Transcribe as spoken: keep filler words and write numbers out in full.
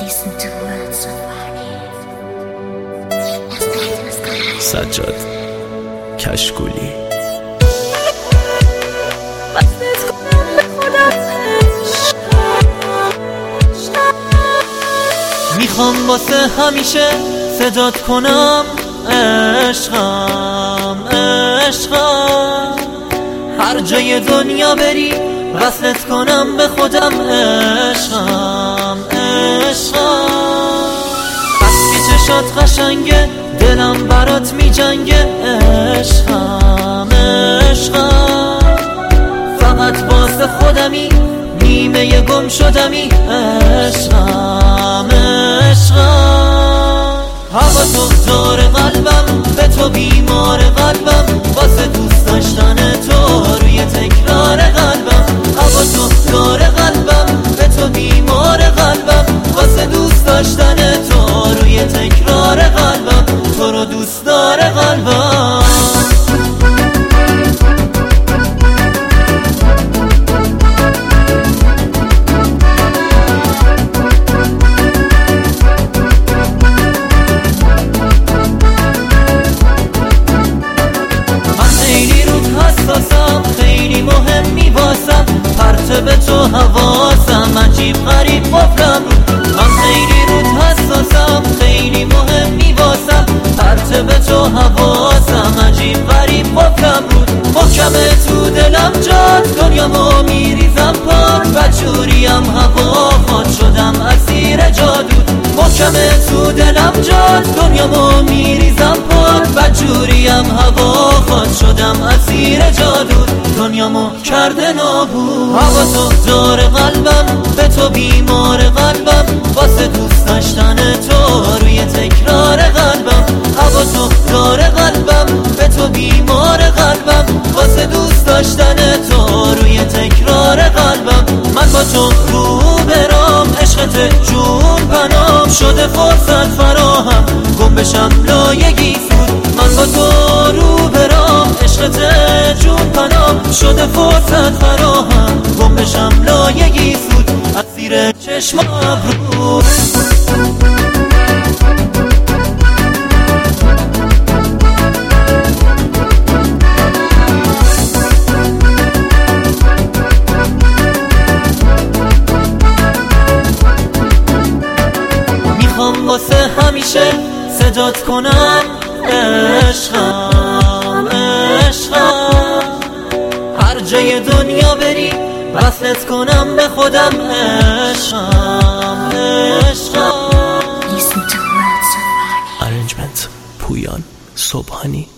سجاد کشکولی. میخوام واسه همیشه صدات کنم عشقم عشقم، هر جای دنیا بری وصلت کنم به خودم عشقم عشقم. بس که چشات قشنگه دلم برات می جنگه عشقم عشقم، فقط واسه خودمی نیمه گم شدمی عشقم عشقم. هوا تو دار قلبم، به تو بیمار قلبم، واسه دوست داشتن تو روی تکرار قلبم. هوا تو دار قلبم، به تو بیمار قلبم، واسه دوست داشتن تو روی تکرار قلبم. تو رو دوست داره قلبم. خیلی مهمی واسم، پرت به تو حواسم، عجیب غریب قفلم رو. من خیلی رود حساسم، خیلی مهمی واسم، پرت به تو حواسم، عجیب غریب قفلم رو. محکمه تو دلم جات، دنیامو میریزم پاک، بدجوریم هوا خود شدم اسیر جادو. محکمه تو دلم جات، دنیامو میریزم پاک، بدجوریم هوا خود شدم اسیر جادو. دنیامو کرده نابود. هوا تو دار قلبم، به تو بیمار قلبم، واسه دوست داشتن تو روی تکرار قلبم. هوا تو دار قلبم، به تو بیمار قلبم، واسه دوست داشتن تو روی تکرار قلبم. من با تو رو برام، عشقت جون پنام شده، فرصت فراهم گم بشم لایگی سود. من با تو رو برام، عشقت جون پنام شده، فرصت فراهم گم بشم لایگی سود. اسیر چشم ابرو میخوام واسه همیشه صدات کنم عشقم عشقم، هر جای دنیا بری وصلت کنم به خودم عشقم عشقم. ارنجمنت پویان صبحانی.